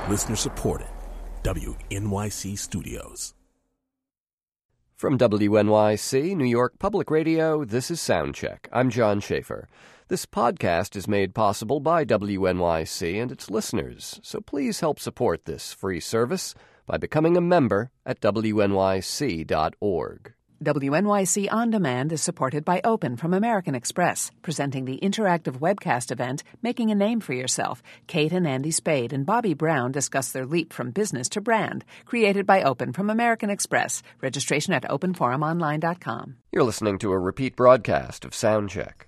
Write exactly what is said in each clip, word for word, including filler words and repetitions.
Listener supported. W N Y C Studios. From W N Y C, New York Public Radio, this is Soundcheck. I'm John Schaefer. This podcast is made possible by W N Y C and its listeners, so please help support this free service by becoming a member at W N Y C dot org. W N Y C On Demand is supported by Open from American Express, presenting the interactive webcast event, Making a Name for Yourself. Kate and Andy Spade and Bobby Brown discuss their leap from business to brand, created by Open from American Express. Registration at open forum online dot com. You're listening to a repeat broadcast of Soundcheck.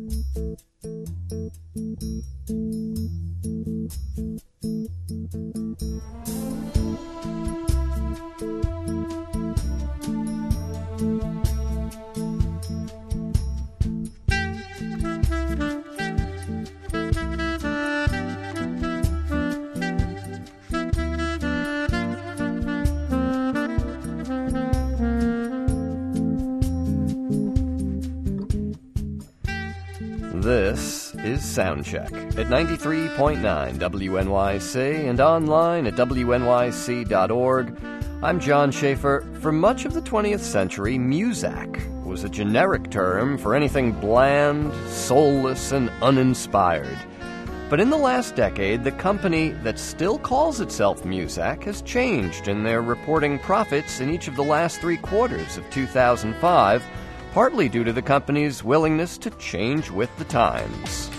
This is Soundcheck at ninety-three point nine W N Y C and online at W N Y C dot org. I'm John Schaefer. For much of the twentieth century, Muzak was a generic term for anything bland, soulless, and uninspired. But in the last decade, the company that still calls itself Muzak has changed, and they're reporting profits in each of the last three quarters of two thousand five, partly due to the company's willingness to change with the times.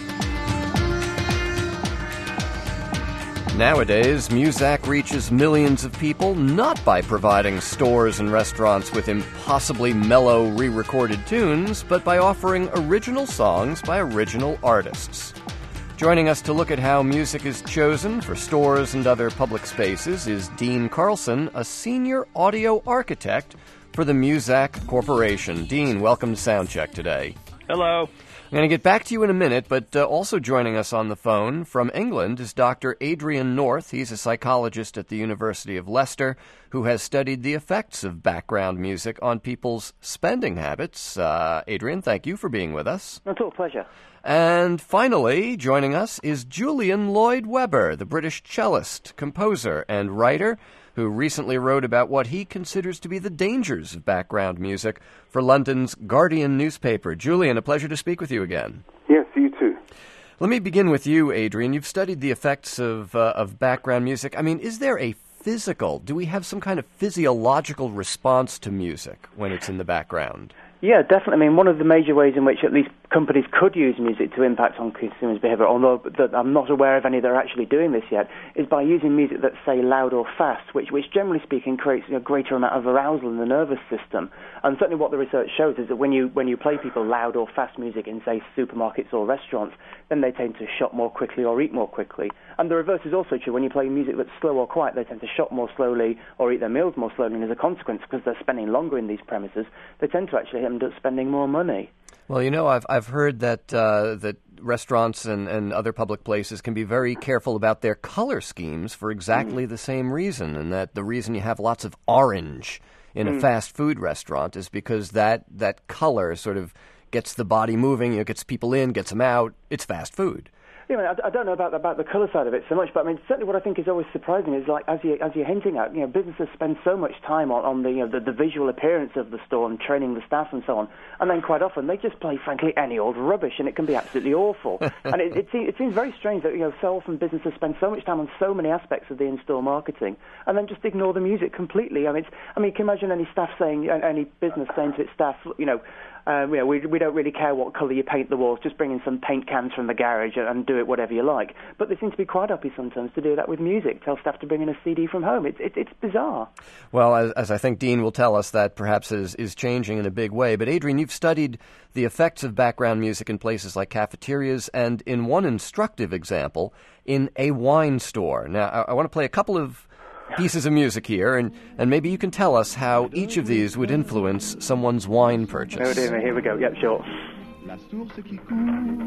Nowadays, Muzak reaches millions of people not by providing stores and restaurants with impossibly mellow re-recorded tunes, but by offering original songs by original artists. Joining us to look at how music is chosen for stores and other public spaces is Dean Carlson, a senior audio architect for the Muzak Corporation. Dean, welcome to Soundcheck today. Hello. I'm going to get back to you in a minute, but uh, also joining us on the phone from England is Doctor Adrian North. He's a psychologist at the University of Leicester who has studied the effects of background music on people's spending habits. Uh, Adrian, thank you for being with us. It's all pleasure. And finally, joining us is Julian Lloyd Webber, the British cellist, composer, and writer, who recently wrote about what he considers to be the dangers of background music for London's Guardian newspaper. Julian, a pleasure to speak with you again. Yes, you too. Let me begin with you, Adrian. You've studied the effects of uh, of background music. I mean, is there a physical, do we have some kind of physiological response to music when it's in the background? Yeah, definitely. I mean, one of the major ways in which at least companies could use music to impact on consumers' behavior, although that I'm not aware of any that are actually doing this yet, is by using music that's, say, loud or fast, which, which generally speaking creates a greater amount of arousal in the nervous system. And certainly what the research shows is that when you when you play people loud or fast music in, say, supermarkets or restaurants, then they tend to shop more quickly or eat more quickly. And the reverse is also true. When you play music that's slow or quiet, they tend to shop more slowly or eat their meals more slowly, and as a consequence, because they're spending longer in these premises, they tend to actually end up spending more money. Well, you know, I've I've heard that uh, that restaurants and, and other public places can be very careful about their color schemes for exactly mm. the same reason, and that the reason you have lots of orange in mm. a fast food restaurant is because that, that color sort of gets the body moving, you know, gets people in, gets them out. It's fast food. Yeah, I, mean, I, I don't know about about the colour side of it so much, but I mean, certainly what I think is always surprising is, like, as you as you're hinting at, you know, businesses spend so much time on, on the, you know, the the visual appearance of the store and training the staff and so on, and then quite often they just play, frankly, any old rubbish, and it can be absolutely awful. And it, it seems it seems very strange that, you know, so often businesses spend so much time on so many aspects of the in-store marketing, and then just ignore the music completely. I mean, it's, I mean, can you imagine any staff saying, any business saying to its staff, you know, Um, you know, we we don't really care what colour you paint the walls. Just bring in some paint cans from the garage and, and do it whatever you like. But they seem to be quite happy sometimes to do that with music. Tell staff to bring in a C D from home. It's it, it's bizarre. Well, as, as I think Dean will tell us, that perhaps is is changing in a big way. But Adrian, you've studied the effects of background music in places like cafeterias, and in one instructive example, in a wine store. Now, I, I want to play a couple of pieces of music here, and, and maybe you can tell us how each of these would influence someone's wine purchase. Oh dear, here we go. Yep, sure. La source qui coule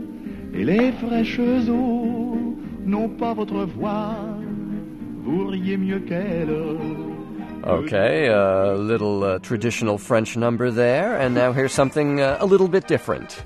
et les fraîches eaux n'ont pas votre voix, vous riez mieux qu'elle. Okay, a little uh, traditional French number there, and now here's something uh, a little bit different.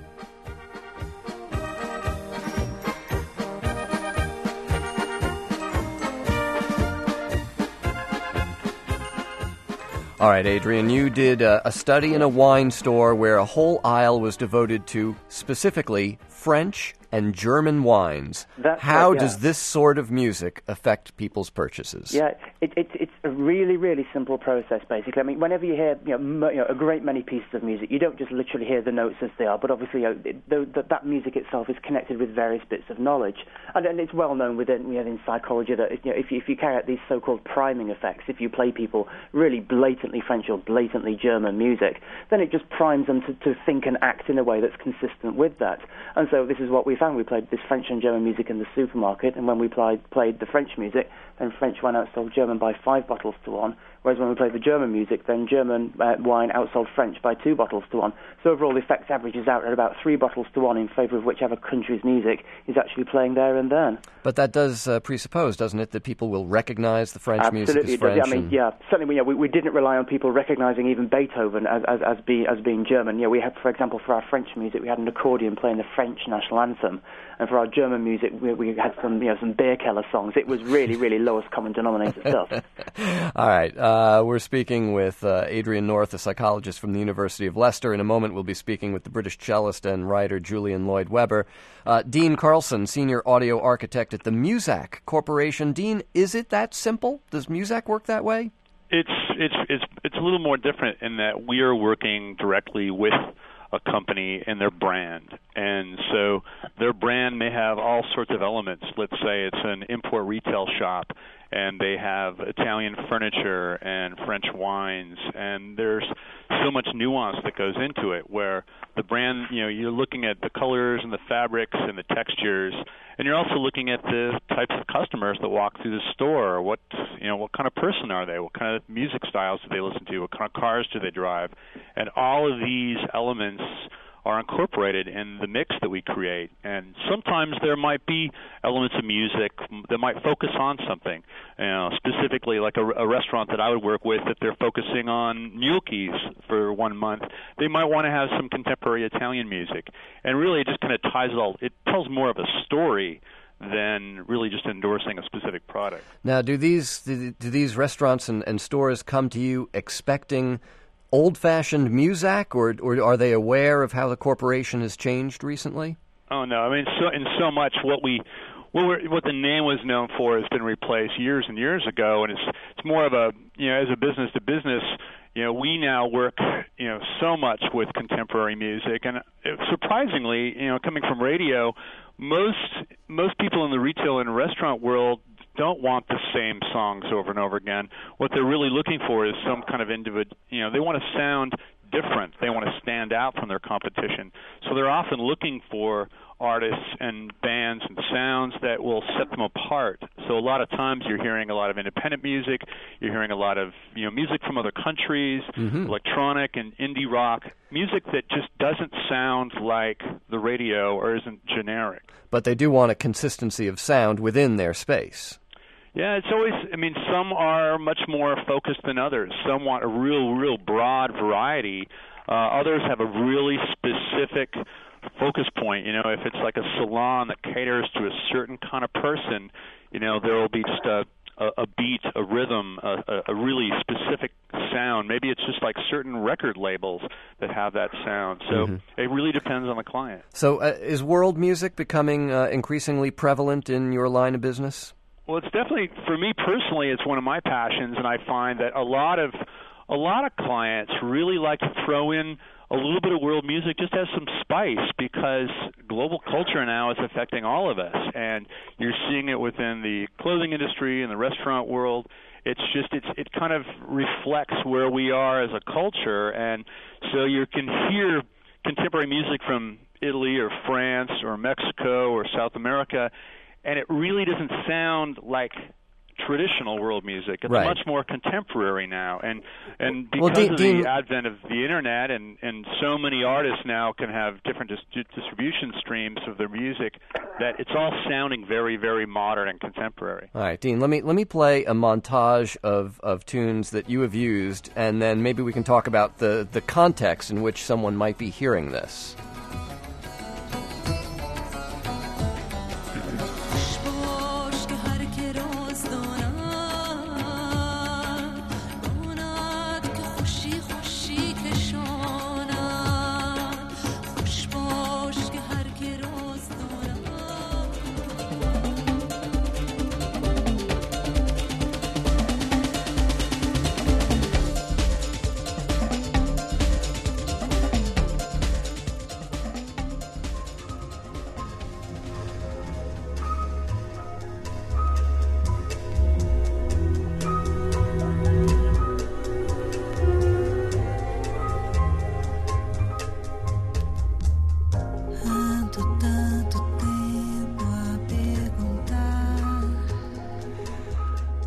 All right, Adrian, you did uh, a study in a wine store where a whole aisle was devoted to specifically French and German wines. That's How right, yeah. does this sort of music affect people's purchases? Yeah, it, it, it's a really, really simple process, basically. I mean, whenever you hear you know, m- you know, a great many pieces of music, you don't just literally hear the notes as they are, but obviously you know, it, the, the, that music itself is connected with various bits of knowledge. And, and it's well known within, you know, in psychology that you know, if, you, if you carry out these so-called priming effects, if you play people really blatantly French or blatantly German music, then it just primes them to, to think and act in a way that's consistent with that. And so this is what we found. We played this French and German music in the supermarket, and when we played, played the French music, then French wine outsold German by five bottles to one, whereas when we played the German music, then German uh, wine outsold French by two bottles to one. So overall, the effect averages out at about three bottles to one in favor of whichever country's music is actually playing there and then. But that does uh, presuppose, doesn't it, that people will recognize the French Absolutely, music as it French? does. I mean, and... yeah, certainly. We, we, we didn't rely on people recognizing even Beethoven as as as, be, as being German. You know, we had, for example, for our French music, we had an accordion playing the French national anthem, and for our German music, we, we had some you know some Beerkeller songs. It was really, really lowest common denominator stuff. All right, uh, we're speaking with uh, Adrian North, a psychologist from the University of Leicester. In a moment, we'll be speaking with the British cellist and writer Julian Lloyd Webber. Uh, Dean Carlson, senior audio architect at the Muzak Corporation. Dean, is it that simple? Does Muzak work that way? It's it's it's it's a little more different in that we are working directly with a company and their brand. And so their brand may have all sorts of elements. Let's say it's an import retail shop, and they have Italian furniture and French wines, and there's so much nuance that goes into it where the brand, you know, you're looking at the colors and the fabrics and the textures, and you're also looking at the types of customers that walk through the store. What, you know, what kind of person are they? What kind of music styles do they listen to? What kind of cars do they drive? And all of these elements are incorporated in the mix that we create. And sometimes there might be elements of music that might focus on something. You know, specifically like a, a restaurant that I would work with, if they're focusing on gnocchis for one month, they might want to have some contemporary Italian music. And really it just kind of ties it all. It tells more of a story than really just endorsing a specific product. Now, do these do, do these restaurants and, and stores come to you expecting old-fashioned Muzak, or or are they aware of how the corporation has changed recently? Oh no, I mean, so in so much what we what we're, what the name was known for has been replaced years and years ago, and it's it's more of a, you know, as a business to business, you know, we now work, you know, so much with contemporary music, and it, surprisingly, you know, coming from radio, most most people in the retail and restaurant world don't want the same songs over and over again. What they're really looking for is some kind of individual, you know, they want to sound different. They want to stand out from their competition. So they're often looking for artists and bands and sounds that will set them apart. So a lot of times you're hearing a lot of independent music, you're hearing a lot of, you know, music from other countries, mm-hmm. electronic and indie rock, music that just doesn't sound like the radio or isn't generic. But they do want a consistency of sound within their space. Yeah, it's always, I mean, some are much more focused than others. Some want a real, real broad variety. Uh, others have a really specific focus point. You know, if it's like a salon that caters to a certain kind of person, you know, there will be just a, a, a beat, a rhythm, a, a really specific sound. Maybe it's just like certain record labels that have that sound. So mm-hmm. it really depends on the client. So uh, is world music becoming uh, increasingly prevalent in your line of business? Well, it's definitely, for me personally, it's one of my passions, and I find that a lot of a lot of clients really like to throw in a little bit of world music just as some spice, because global culture now is affecting all of us, and you're seeing it within the clothing industry and the restaurant world. It's just it's it kind of reflects where we are as a culture, and so you can hear contemporary music from Italy or France or Mexico or South America, and it really doesn't sound like traditional world music. It's right. much more contemporary now. And and because well, Dean, of the Dean, advent of the Internet, and, and so many artists now can have different dis- distribution streams of their music, that it's all sounding very, very modern and contemporary. All right, Dean, let me let me play a montage of, of tunes that you have used, and then maybe we can talk about the, the context in which someone might be hearing this.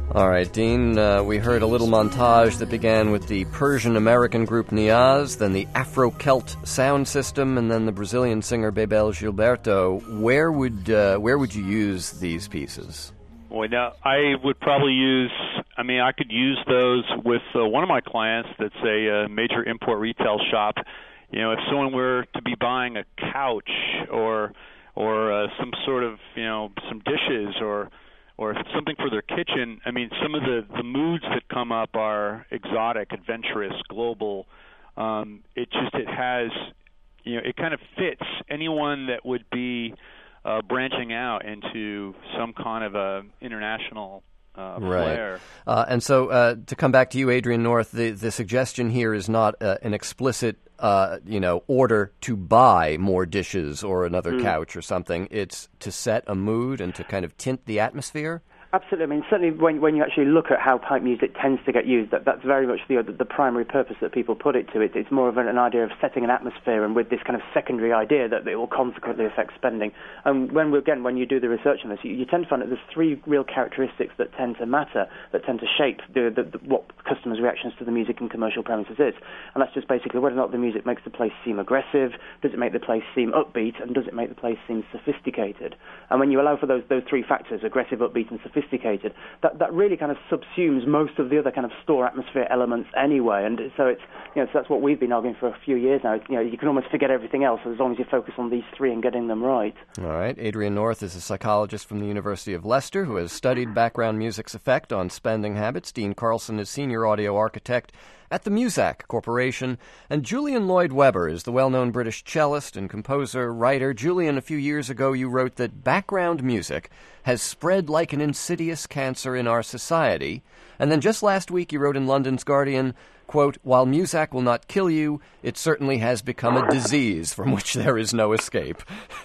All right, Dean, uh, we heard a little montage that began with the Persian-American group Niaz, then the Afro-Celt sound system, and then the Brazilian singer Bebel Gilberto. Where would uh, where would you use these pieces? Well, now, I would probably use, I mean, I could use those with uh, one of my clients that's a uh, major import retail shop. You know, if someone were to be buying a couch or or uh, some sort of, you know, some dishes or or something for their kitchen, I mean, some of the, the moods that come up are exotic, adventurous, global. Um, it just, it has, you know, it kind of fits anyone that would be uh, branching out into some kind of a international uh, flair. Right. Uh, and so uh, to come back to you, Adrian North, the, the suggestion here is not uh, an explicit Uh, you know, order to buy more dishes or another mm. couch or something. It's to set a mood and to kind of tint the atmosphere. Absolutely. I mean, certainly when when you actually look at how pipe music tends to get used, that that's very much the the primary purpose that people put it to. It, it's more of an, an idea of setting an atmosphere, and with this kind of secondary idea that it will consequently affect spending. And when we, again, when you do the research on this, you, you tend to find that there's three real characteristics that tend to matter, that tend to shape the, the, the what customers' reactions to the music in commercial premises is. And that's just basically whether or not the music makes the place seem aggressive, does it make the place seem upbeat, and does it make the place seem sophisticated. And when you allow for those those three factors, aggressive, upbeat, and sophisticated, that that really kind of subsumes most of the other kind of store atmosphere elements anyway. And so it's, you know, so that's what we've been arguing for a few years now. You know, you can almost forget everything else as long as you focus on these three and getting them right. All right. Adrian North is a psychologist from the University of Leicester who has studied background music's effect on spending habits. Dean Carlson is senior audio architect at the Muzak Corporation, and Julian Lloyd Webber is the well-known British cellist and composer, writer. Julian, a few years ago you wrote that background music has spread like an insidious cancer in our society, and then just last week you wrote in London's Guardian, quote, while Muzak will not kill you, it certainly has become a disease from which there is no escape.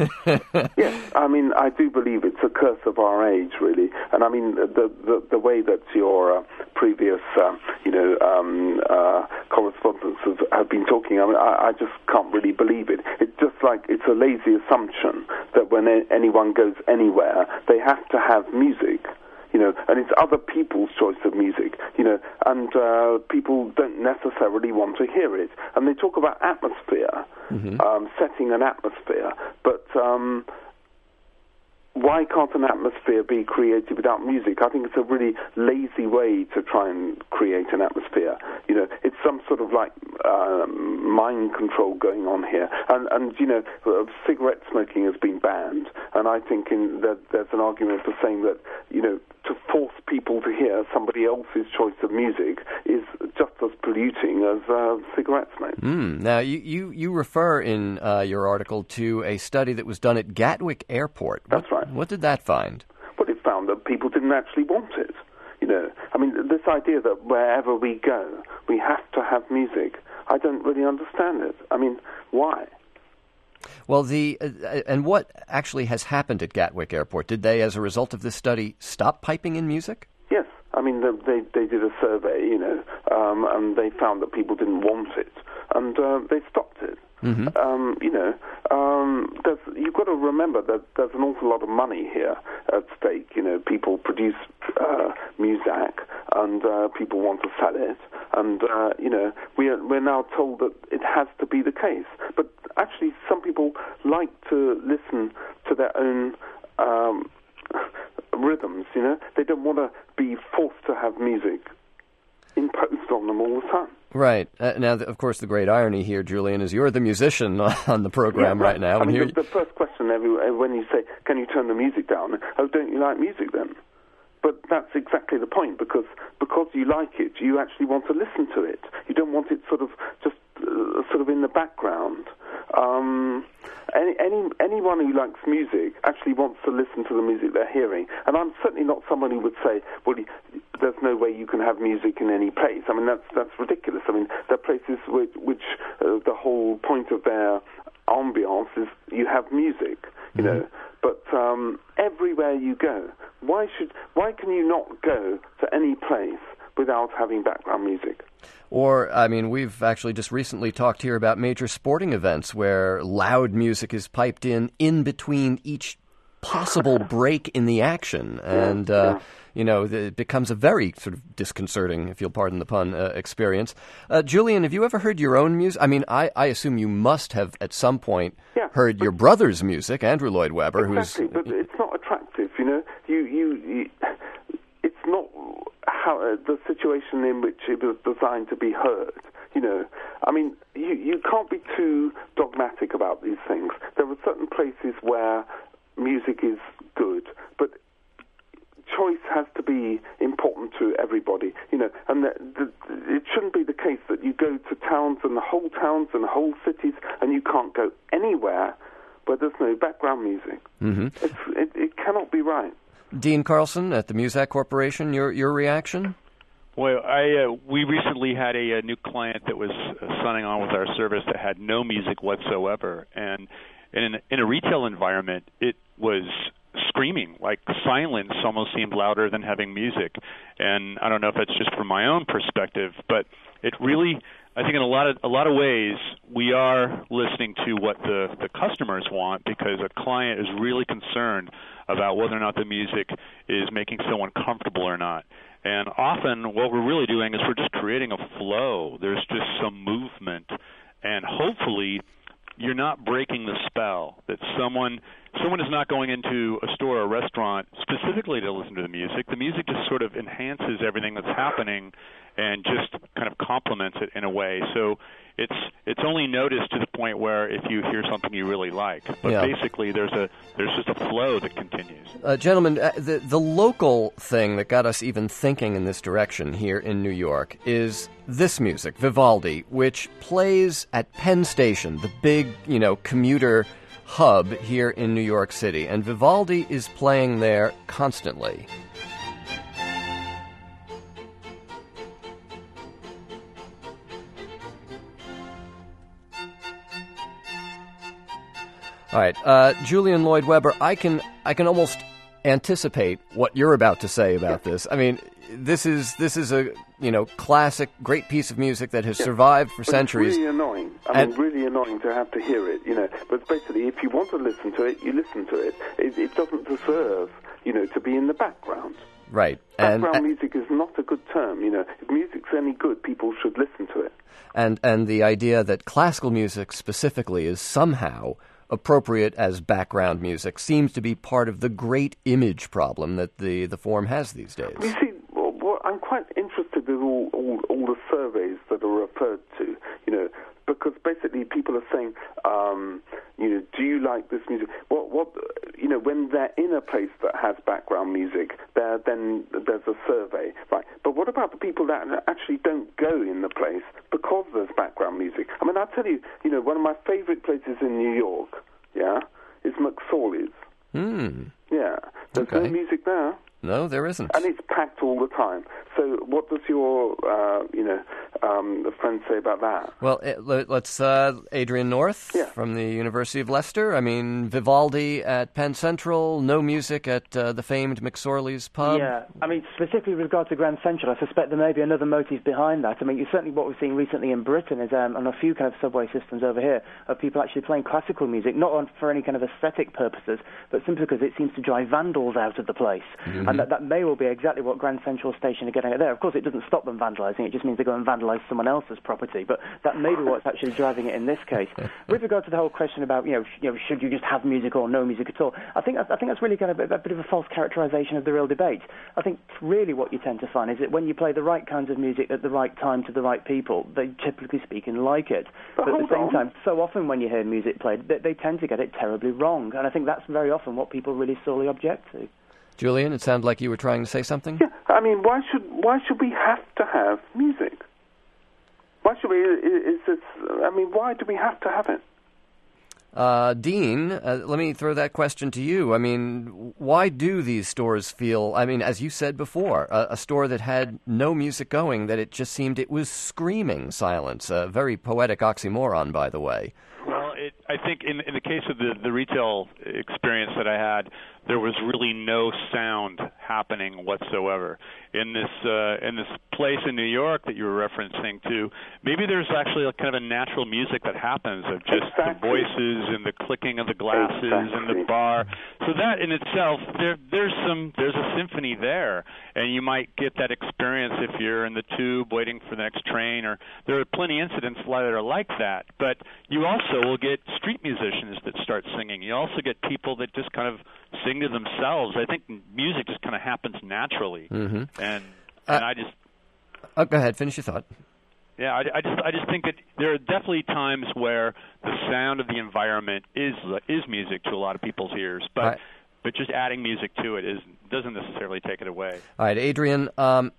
Yes, I mean, I do believe it's a curse of our age, really. And I mean, the the, the way that your uh, previous, uh, you know, um, uh, correspondents have, have been talking, I mean, I, I just can't really believe it. It's just like it's a lazy assumption that when anyone goes anywhere, they have to have music. You know, and it's other people's choice of music, you know, and uh, people don't necessarily want to hear it. And they talk about atmosphere, mm-hmm. um, setting an atmosphere, but um, why can't an atmosphere be created without music? I think it's a really lazy way to try and create an atmosphere. You know, it's some sort of like um, mind control going on here. And, and you know, uh, cigarette smoking has been banned, and I think in that there's an argument for saying that, you know, to force people to hear somebody else's choice of music is just as polluting as uh, cigarette smoke. Mm. Now, you, you, you refer in uh, your article to a study that was done at Gatwick Airport. That's what, right. What did that find? Well, it found that people didn't actually want it. You know, I mean, this idea that wherever we go, we have to have music, I don't really understand it. I mean, why? Well, the uh, and what actually has happened at Gatwick Airport? Did they, as a result of this study, stop piping in music? Yes. I mean, they they did a survey, you know, um, and they found that people didn't want it, and uh, they stopped it. Mm-hmm. Um, you know, um, there's, you've got to remember that there's an awful lot of money here at stake. You know, people produce uh, Muzak, and uh, people want to sell it, and uh, you know, we are, we're now told that it has to be the case. But actually, some people like to listen to their own um, rhythms. You know, they don't want to be forced to have music imposed on them all the time. Right. Uh, now, of course, the great irony here, Julian, is you're the musician on the program yeah, right now. I mean, here the, the first question every, when you say, can you turn the music down? Oh, don't you like music then? But that's exactly the point, because because you like it, you actually want to listen to it. You don't want it sort of just uh, sort of in the background. Um, any, any anyone who likes music actually wants to listen to the music they're hearing. And I'm certainly not someone who would say, well, there's no way you can have music in any place. I mean, that's that's ridiculous. I mean, there are places which, which uh, the whole point of their ambiance is you have music, you mm-hmm. know. But um, everywhere you go, why should why can you not go to any place without having background music? Or, I mean, we've actually just recently talked here about major sporting events where loud music is piped in in between each possible break in the action, and yeah, uh, yeah. you know, it becomes a very sort of disconcerting, if you'll pardon the pun, uh, experience. Uh, Julian, have you ever heard your own music? I mean, I, I assume you must have at some point yeah, heard your brother's music, Andrew Lloyd Webber, exactly, who's... but it's not attractive, you know. You, you, you it's not how uh, the situation in which it was designed to be heard. You know, I mean, you, you can't be too dogmatic about these things. There are certain places where music is good, but choice has to be important to everybody, you know, and the, the, it shouldn't be the case that you go to towns and whole towns and whole cities and you can't go anywhere where there's no background music. Mm-hmm. It's, it, it cannot be right. Dean Carlson at the Muzak Corporation, your your reaction? Well, I uh, we recently had a, a new client that was uh, signing on with our service that had no music whatsoever, and in, in a retail environment, it was screaming. Like silence almost seemed louder than having music. And I don't know if it's just from my own perspective, but it really, I think in a lot of a lot of ways, we are listening to what the, the customers want, because a client is really concerned about whether or not the music is making someone comfortable or not. And often what we're really doing is we're just creating a flow. There's just some movement, and hopefully you're not breaking the spell, that someone someone is not going into a store or a restaurant specifically to listen to the music. The music just sort of enhances everything that's happening and just kind of complements it in a way. So it's it's only noticed to the point where if you hear something you really like. But yeah. basically there's a there's just a flow that continues. Uh, gentlemen, uh, the, the local thing that got us even thinking in this direction here in New York is this music, Vivaldi, which plays at Penn Station, the big, you know, commuter hub here in New York City. And Vivaldi is playing there constantly. All right, uh, Julian Lloyd Webber, I can I can almost anticipate what you're about to say about this. I mean, this is this is a you know classic, great piece of music that has yeah. survived for but centuries. It's really annoying. I and, mean, really annoying to have to hear it. You know, but basically, if you want to listen to it, you listen to it. It, it doesn't deserve, you know, to be in the background. Right. Background and, music is not a good term. You know, if music's any good, people should listen to it. And and the idea that classical music specifically is somehow appropriate as background music seems to be part of the great image problem that the, the form has these days. You see, well, well, I'm quite interested in all, all, all the surveys that are referred to, you know, because basically people are saying, um, you know, do you like this music? What, what, you know, when they're in a place that has background music, there then there's a survey, right? But what about the people that actually don't go in the place because there's background music? I mean, I'll tell you, you know, one of my favorite places in New York, yeah, is McSorley's. Hmm. Yeah, there's Okay. no music there. No, there isn't. And it's packed all the time. So what does your, uh, you know, um, friend say about that? Well, it, let, let's, uh, Adrian North yeah. from the University of Leicester. I mean, Vivaldi at Penn Central, no music at uh, the famed McSorley's pub. Yeah, I mean, specifically with regard to Grand Central, I suspect there may be another motive behind that. I mean, certainly what we've seen recently in Britain is um, on a few kind of subway systems over here of people actually playing classical music, not on, for any kind of aesthetic purposes, but simply because it seems to drive vandals out of the place. Mm-hmm. And that, that may well be exactly what Grand Central Station are getting at there. Of course, it doesn't stop them vandalising, it just means they go and vandalise someone else's property, but that may be what's actually driving it in this case. With regard to the whole question about, you know, sh- you know, should you just have music or no music at all, I think that's, I think that's really kind of a, a bit of a false characterisation of the real debate. I think really what you tend to find is that when you play the right kinds of music at the right time to the right people, they typically speaking like it. But, but at the same on. time, so often when you hear music played, they, they tend to get it terribly wrong, and I think that's very often what people really sorely object to. Julian, it sounded like you were trying to say something? Yeah, I mean, why should why should we have to have music? Why should we? Is this? I mean, why do we have to have it? Uh, Dean, uh, let me throw that question to you. I mean, why do these stores feel, I mean, as you said before, a, a store that had no music going, that it just seemed it was screaming silence? A very poetic oxymoron, by the way. Well, it, I think in, in the case of the, the retail experience that I had, there was really no sound happening whatsoever. In this uh, in this place in New York that you were referencing to, maybe there's actually a kind of a natural music that happens of just exactly. the voices and the clicking of the glasses exactly. and the bar. So that in itself, there there's some there's a symphony there, and you might get that experience if you're in the tube waiting for the next train. Or there are plenty of incidents that are like that. But you also will get street musicians that start singing. You also get people that just kind of sing to themselves. I think music just kind of happens naturally. Mm-hmm. And, uh, and I just oh, go ahead, finish your thought. Yeah, I, I just I just think that there are definitely times where the sound of the environment is is music to a lot of people's ears, but right. but just adding music to it is doesn't necessarily take it away. All right, Adrian. Um,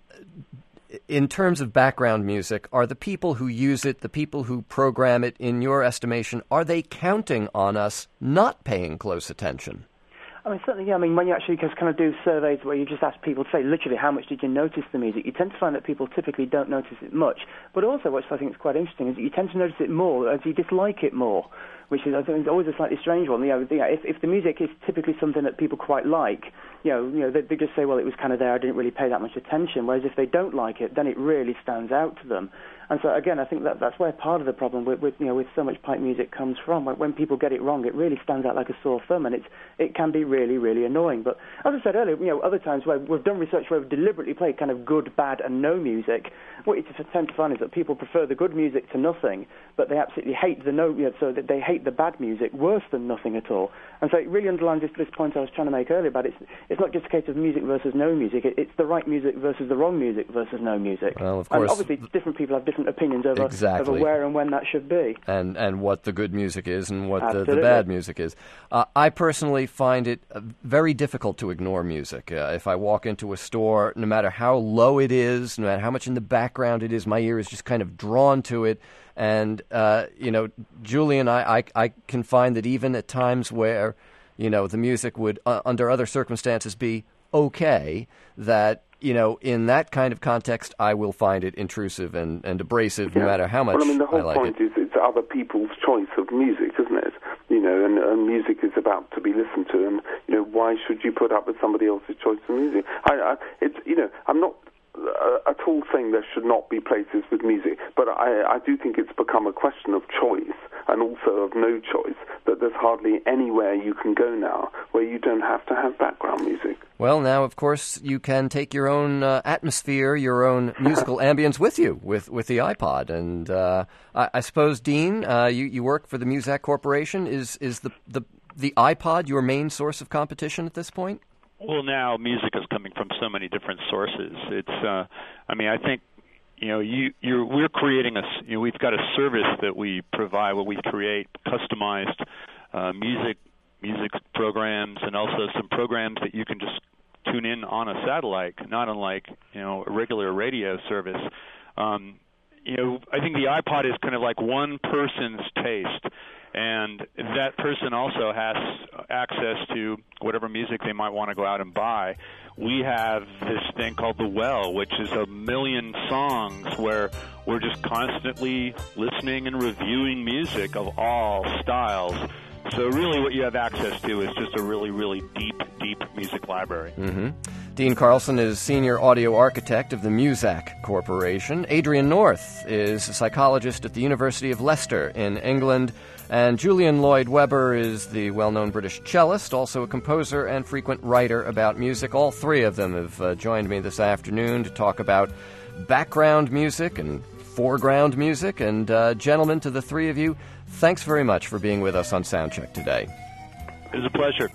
in terms of background music, are the people who use it, the people who program it, in your estimation, are they counting on us not paying close attention? I mean, certainly, yeah. I mean, when you actually just kind of do surveys where you just ask people to say, literally, how much did you notice the music, you tend to find that people typically don't notice it much. But also, what I think is quite interesting is that you tend to notice it more as you dislike it more, which is, I think, is always a slightly strange one. You know, if, if the music is typically something that people quite like, you know, you know, they, they just say, well, it was kind of there, I didn't really pay that much attention. Whereas if they don't like it, then it really stands out to them. And so, again, I think that that's where part of the problem with, with you know with so much pipe music comes from. When, when people get it wrong, it really stands out like a sore thumb, and it's it can be really, really annoying. But as I said earlier, you know, other times where we've done research where we've deliberately played kind of good, bad, and no music, what you tend to find is that people prefer the good music to nothing, but they absolutely hate the no, you know, so that they hate the bad music worse than nothing at all. And so it really underlines this, this point I was trying to make earlier about it's it's not just a case of music versus no music. It, it's the right music versus the wrong music versus no music. Well, of course, and obviously different people have different opinions over, exactly. over where and when that should be, and and what the good music is and what the, Absolutely. the bad music is. Uh, I personally find it uh, very difficult to ignore music. Uh, if I walk into a store, no matter how low it is, no matter how much in the background it is, my ear is just kind of drawn to it. And, uh, you know, Julian, I, I, I can find that even at times where, you know, the music would, uh, under other circumstances, be okay, that, you know, in that kind of context, I will find it intrusive and, and abrasive, yeah. no matter how much well, I mean, the whole I like point it. is it's other people's choice of music, isn't it? You know, and, and music is about to be listened to, and, you know, why should you put up with somebody else's choice of music? I, I, it's, you know, I'm not uh, at all saying there should not be places with music, but I, I do think it's become a question of choice and also of no choice, that there's hardly anywhere you can go now where you don't have to have background music. Well, now, of course, you can take your own uh, atmosphere, your own musical ambience with you with, with the iPod. And uh, I, I suppose, Dean, uh, you, you work for the Muzak Corporation. Is is the, the, the iPod your main source of competition at this point? Well, now music is coming from so many different sources. It's, uh, I mean, I think, you know, you, you're, we're creating a, you know, we've got a service that we provide where we create customized uh, music, music programs, and also some programs that you can just tune in on a satellite, not unlike, you know, a regular radio service. Um, you know, I think the iPod is kind of like one person's taste, and that person also has access to whatever music they might want to go out and buy. We have this thing called The Well, which is a million songs where we're just constantly listening and reviewing music of all styles. So really what you have access to is just a really, really deep, deep music library. Mm-hmm. Dean Carlson is Senior Audio Architect of the Muzak Corporation. Adrian North is a psychologist at the University of Leicester in England. And Julian Lloyd Webber is the well-known British cellist, also a composer and frequent writer about music. All three of them have uh, joined me this afternoon to talk about background music and foreground music. And uh, gentlemen, to the three of you, thanks very much for being with us on Soundcheck today. It was a pleasure.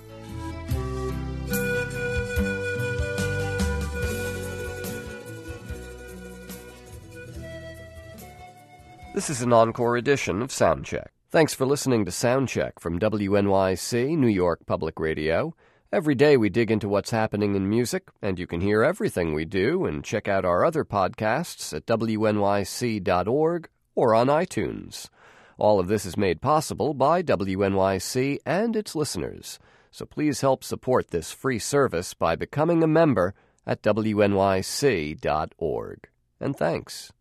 This is an encore edition of Soundcheck. Thanks for listening to Soundcheck from W N Y C, New York Public Radio. Every day we dig into what's happening in music, and you can hear everything we do and check out our other podcasts at W N Y C dot org or on iTunes. All of this is made possible by W N Y C and its listeners, so please help support this free service by becoming a member at W N Y C dot org. And thanks.